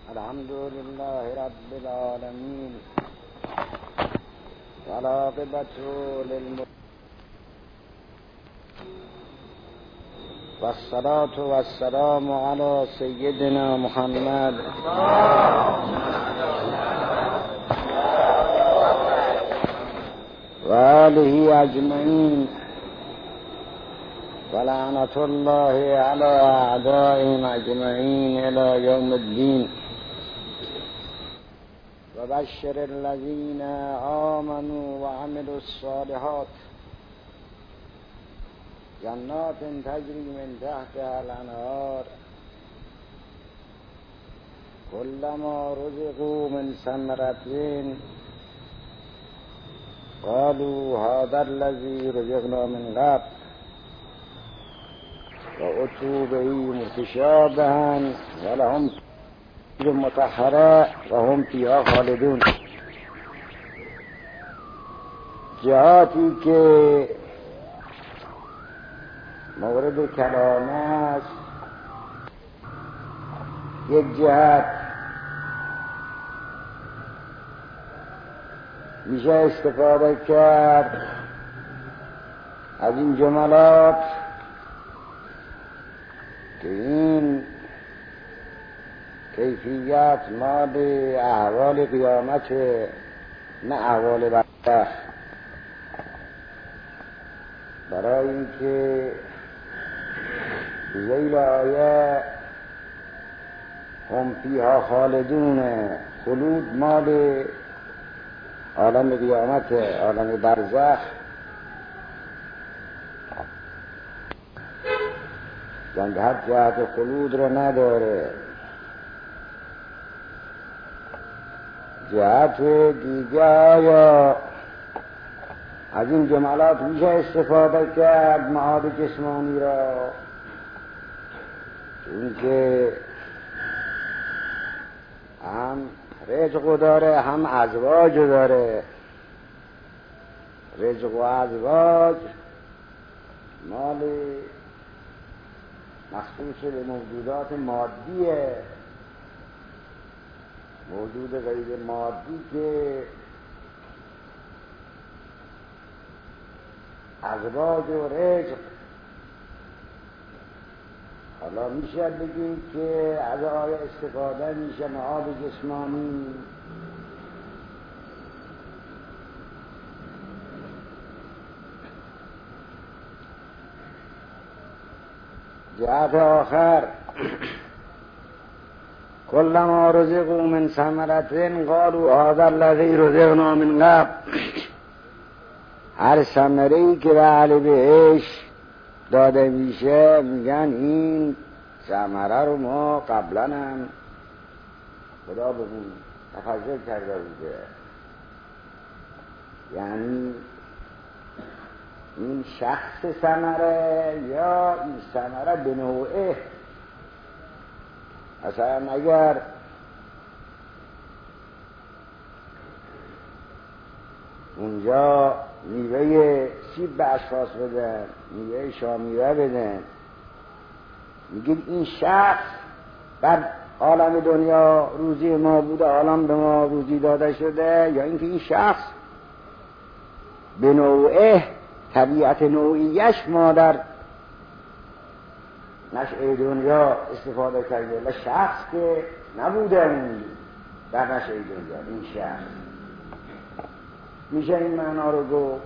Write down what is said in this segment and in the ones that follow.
الحمد لله رب العالمين والعاقبة للمتقين والصلاة والسلام على سيدنا محمد وآله أجمعين ولعنة الله على أعدائهم أجمعين إلى يوم الدين. وبشر الذين آمنوا وعملوا الصالحات جنات تجري من تحتها الأنهار كلما رزقوا من ثمرة قالوا هذا الذي رزقنا من قبل وأتوا به متشابها ولهم مطهرة وهم فيها خالدون. جهاتی که مورد کلام است، یک جهت میشه استفاده کرد از این جملات که این کیفیت مال احوال قیامت نه احوال برزخ، برای اینکه ذیل آیه هم فیها خالدون، خلود مال عالم قیامت، عالم برزخ، یعنی هر جهت خلود رو نداره. جهت دیگه یا از این جملات میشه استفاده کرد معاد جسمانی را، چون که هم رزق داره هم ازواج داره. رزق و ازواج مال مخصوص به موجودات مادیه. موجود غیر مادی که ازواج و رزق، حالا میشه بگیم که از آیه استفاده میشه معاد جسمانی. جهت آخر کلما رزقوا من ثمرة قالوا هذا الذی رزقنا من قبل. هر ثمره‌ای که به اهل بهشت داده میشه میگن این ثمره رو ما قبلا هم خدا بهمون تفضل کرده بوده. یعنی این شخص ثمره یا این ثمره به نوعه. مثلا اگر اونجا میوه سیب به اشخاص بدن، میوه شامیوه بدن، میگید این شخص در عالم دنیا روزی ما بوده، عالم به ما روزی داده شده، یا اینکه این شخص به نوعه طبیعت نوعیش ما در نشأه دنیا استفاده کرده و شخص که نبوده در نشأه دنیا. این شخص میشه این معنا رو گفت.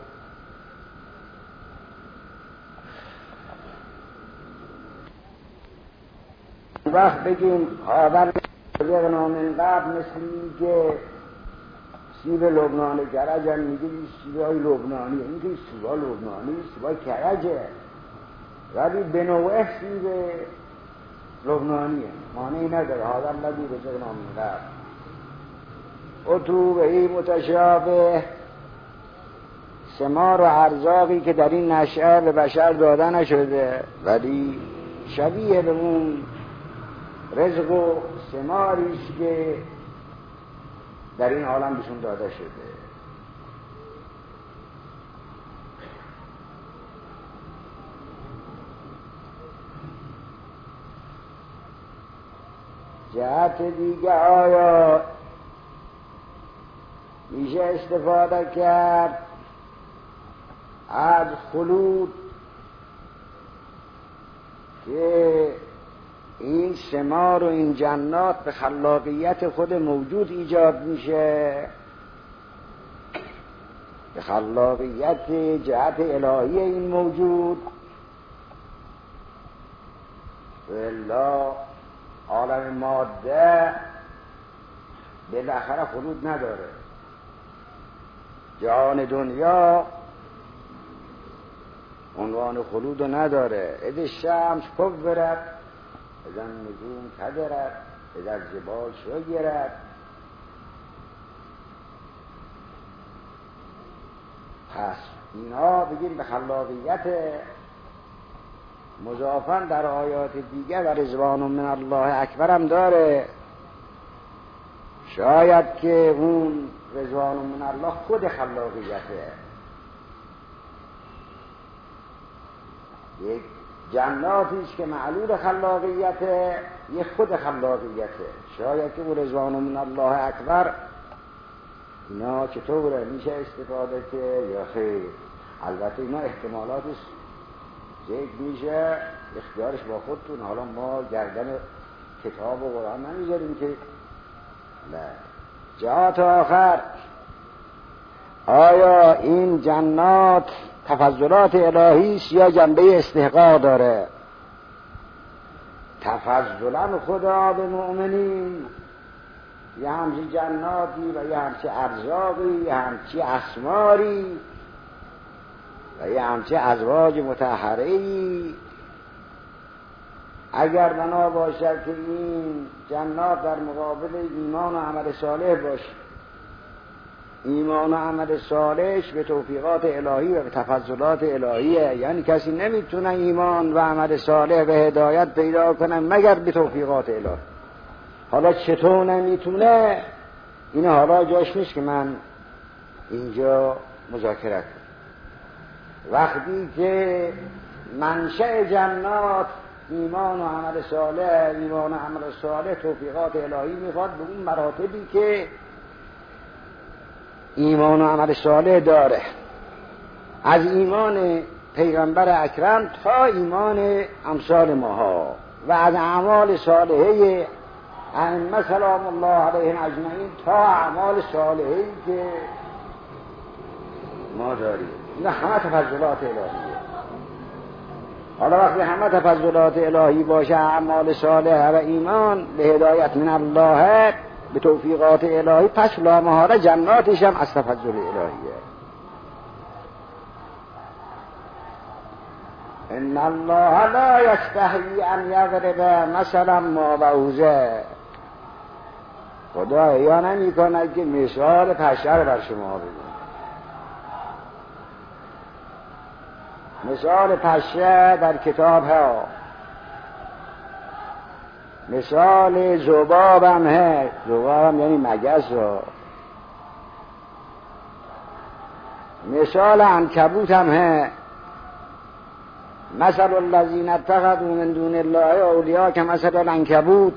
وقت بگیم آور رزقنا من قبل، مثل که سیب لبنانی کرجن، میگه این سیبای لبنانی، این که سیبای لبنانی سیبای کرجه، ولی به نوعه سیب لبنانیه، معنی نداره. هذا الذی رزقنا من قبل اتوا به متشابه. ثمار و ارزاقی که در این نشأه به بشر داده نشده ولی شبیه به اون رزق و ثماریست که در این عالم بهشون داده شده. جهت دیگه آیا میشه استفاده کرد از خلود که این ثمار و این جنات به خلاقیت خود موجود ایجاد میشه، به خلاقیت جهت الهی این موجود، و الا عالم ماده بالاخره خلود نداره. جهان دنیا عنوان خلود نداره. اذ الشمس کورت اذا النجوم کدرت اذا الجبال شجرت. پس اینا بگیم به خلاقیت مضافاً در آیات دیگه و رضوان من الله اکبر هم داره. شاید که اون رضوان من الله خود خلاقیته، یک جناتیش که معلول خلاقیته، یک خود خلاقیته. شاید که اون رضوان من الله اکبر اینا چطوره میشه استفاده که یا خیر. البته اینا احتمالاتش ذکر میشه، اختیارش با خودتون. حالا ما گردن کتاب و قرآن نمیذاریم که نه. جهات آخر آیا این جنات تفضلات الهی است یا جنبه استحقاق داره؟ تفضلا خدا به مؤمنین یه همچی جناتی و یه همچی ارزاقی، یه همچی اسماری و یه همچی ازواج مطهره‌ای. اگر بنا باشد که این جنات در مقابل ایمان و عمل صالح باشه، ایمان و عمل صالح به توفیقات الهی و به تفضلات الهیه، یعنی کسی نمیتونه ایمان و عمل صالح به هدایت پیدا کنه مگر به توفیقات الهی. حالا چطور نمیتونه، این حالا جاش نیست که من اینجا مذاکره کنم. وقتی که منشأ جنات ایمان و عمل صالح، ایمان و عمل صالح توفیقات الهی میخواد به اون مراتبی که ایمان و عمل صالح داره، از ایمان پیغمبر اکرم تا ایمان امثال ماها و از اعمال صالحه ائمه سلام الله علیهم اجمعین تا اعمال صالحه‌ای که ما داریم. این همه تفضلات الهیه. حالا وقتی همه تفضلات الهی باشه، اعمال صالح و ایمان به هدایت من الله به توفیقات الهی، پس لا محاله جناتش هم از تفضل الهیه. ان الله لا یستحیی ان یضرب مثلا ما بعوضه. خدا احیا نمی کند که مثال پشه رو بر شما بگم. مثال پشه در کتاب ها، مثال ذباب هم ہے. ذباب هم یعنی مگس رو. مثال عنکبوت هم ہے. مثل الذین اتخذوا من دون الله اولیاء کمثل العنکبوت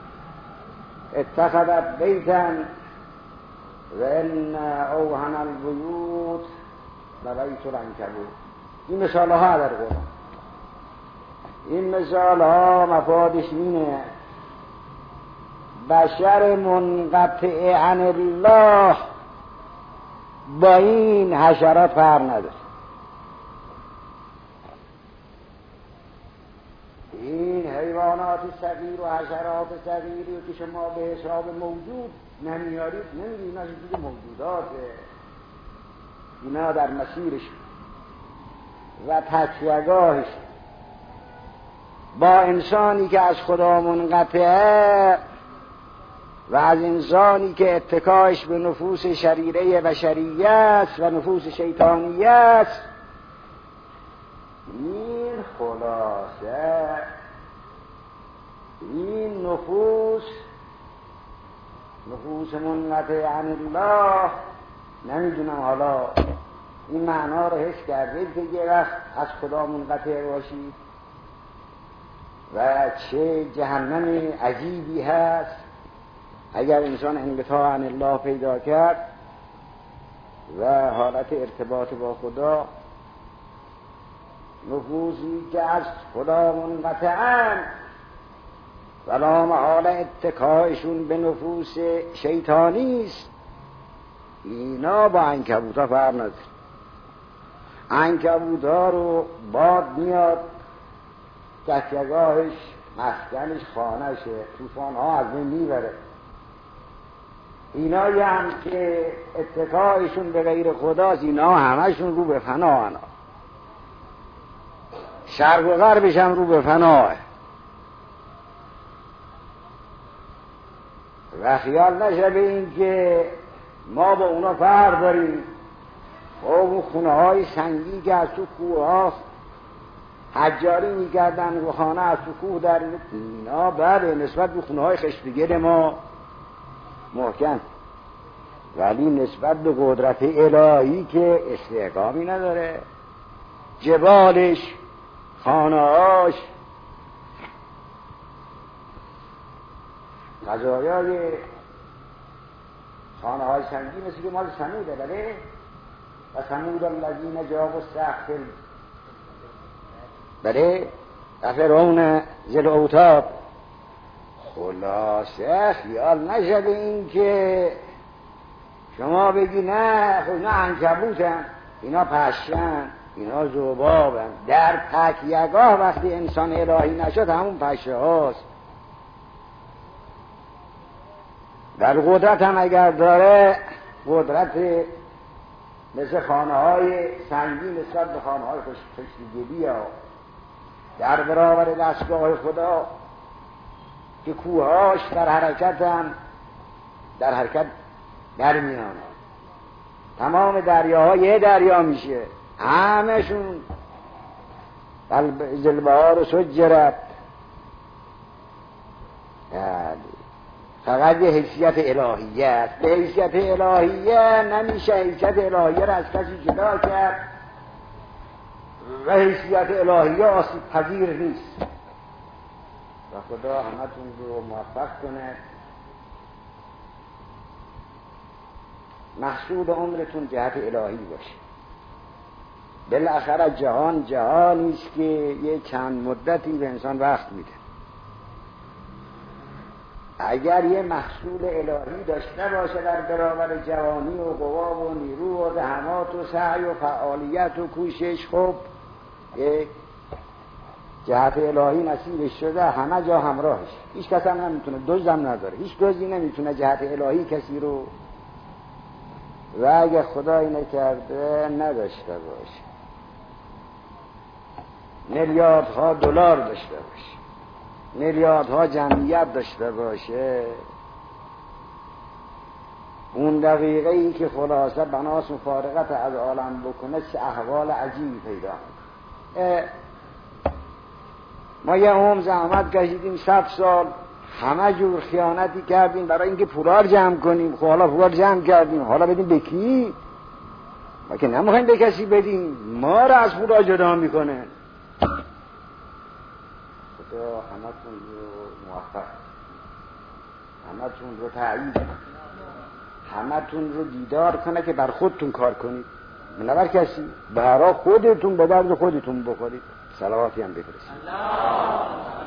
اتخذت بیتا و ان اوهن البیوت لبیت العنکبوت. این مثال ها در قرآن. این مثال ها مفادش اینه بشر منقطع عن الله با این حشرات فرق نداره. این حیوانات صغیر و حشرات صغیری که شما به حساب موجود نمیارید، نمیدید از این موجوداته. اینا در مسیرش و تکیه‌گاهش با انسانی که از خدا منقطعه و از انسانی که اتکاش به نفوس شریره بشریه است و نفوس شیطانیه است، این خلاصه این نفوس منقطع عن الله، نمیدونم حالا این معنا رو حس کردید که یه وقت از خدا منقطع باشید؟ و چه جهنم عجیبی هست اگر انسان انقطاع عن الله پیدا کرد و حالت ارتباط با خدا، نفوسی که از خدا منقطعن ولا محال اتکایشون به نفوس شیطانی است، اینا با عنکبوتا فرق نداره. عنکبوتا رو باد میاد تکیه‌گاهش، مسکنش، خانهشه، طوفان‌ها از بین میبره. اینایی هم که اتکایشون به غیر خداست، اینا همشون رو به فناه، شرق و غربش هم رو به فناه. و خیال نشه به این که ما با اونا فرق داریم. اون خونه های سنگی که از تو کوه ها حجاری میکردن و خانه از تو کوه در اینا، بله نسبت به خونه های خشتگیر ما محکم، ولی نسبت به قدرت الهی که استحکامی نداره. جبالش، خانه‌هاش، قضایای خانه‌های سنگی مثل که مال ثموده، بله؟ و ثمود الذین جابوا الصخر، بله؟ و فرعون ذی الاوتاد. خلاصه خیال نشه به این که شما بگی نه خب اینا عنکبوتن، اینا پشن، اینا ذبابن. در تکیه‌گاه وقتی انسان الهی نشد همون پشه هاست. در قدرت هم اگر داره، قدرت مثل خانه های سنگین نسبت به خانه های خشتگیری ها، در برابر دستگاه خدا که کوهاش در حرکت هم در حرکت در میان، تمام دریاها یه دریا میشه، همشون زلبهار و سجرت. فقط یه حیثیت الهیه است. به حیثیت الهیه نمیشه حیثیت الهیه را از کسی جدا کرد و حیثیت الهیه آسیب پذیر نیست. و خدا همتون رو موفق کنه. مقصود عمرتون جهت الهی باشه. بالاخره جهان جهانی است که یه چند مدتی به انسان وقت میده. اگر یه محصول الهی داشته باشه در برابر جوانی و قوا و نیرو و زحمات و سعی و فعالیت و کوشش، خب جهت الهی نصیبش شده، همه جا همراهش. هیچ کس هم نمیتونه، دزدم نداره، هیچ دزدی نمیتونه جهت الهی کسی رو، و اگه خدایی نکرده نداشته باشه، میلیاردها دلار داشته باشه، میلیاردها جمعیت داشته باشه، اون دقیقه ای که خلاصه بناس مفارقت از عالم بکنه چه احوال عجیبی پیدا میکنه. ما یه عمر زحمت کشیدیم، 100 سال همه جور خیانتی کردیم برای اینکه پولار جمع کنیم. خب حالا پولار جمع کردیم، حالا بدیم به کی؟ ما که نمیخوایم به کسی بدیم، ما را از پولار جدا میکنه. خدا همتون رو موفق، همتون رو تایید، همتون رو دیدار کنه که بر خودتون کار کنید، نه بر کسی. برای خودتون به درد خودتون بخورید. صلواتی هم بفرستید.